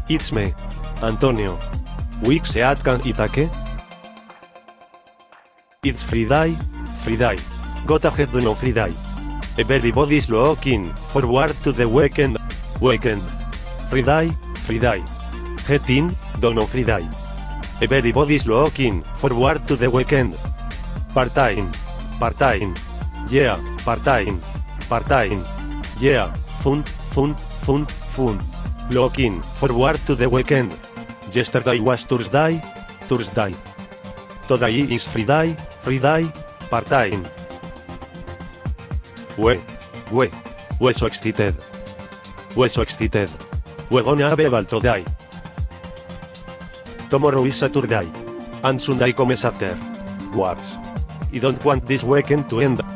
It's me, Antonio. Weeks can Itake? It's Friday. Got ahead no Friday. Everybody's looking forward to the weekend. Friday. Get in, don't Friday. Everybody's looking forward to the weekend. Part-time. Yeah, part-time. Yeah, fun. Looking forward to the weekend. Yesterday was Thursday. Today is Friday, part-time. We're so excited. We're gonna have a ball today. Tomorrow is Saturday. And Sunday comes after. Words. I don't want this weekend to end.